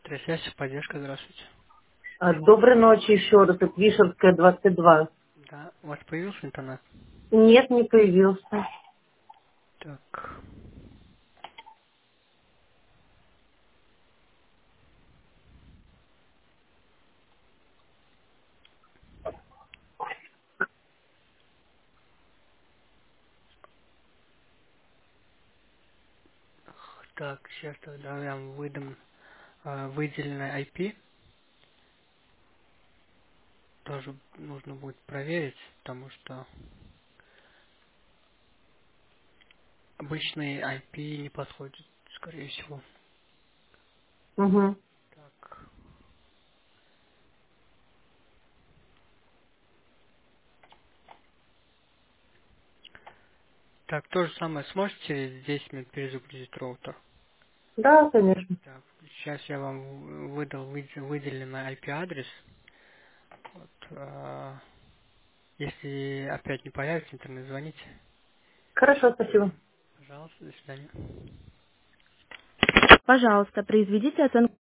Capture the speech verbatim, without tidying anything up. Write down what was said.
Трясящая поддержка, здравствуйте. А, Доброй ночи еще раз. Это Вишерская, двадцать два. Да, у вас появился интернет? Нет, не появился. Так, так, сейчас тогда я вам выдам э, выделенное ай пи. Тоже нужно будет проверить, потому что обычный ай пи не подходит, скорее всего. Угу. Так, так то же самое сможете через десять минут перезагрузить роутер? Да, конечно. Так, сейчас я вам в- выдал выде- выделенный ай пи адрес. Вот, э, если опять не появится интернет, звоните. Хорошо, спасибо. Пожалуйста, до свидания. Пожалуйста, произведите оценку.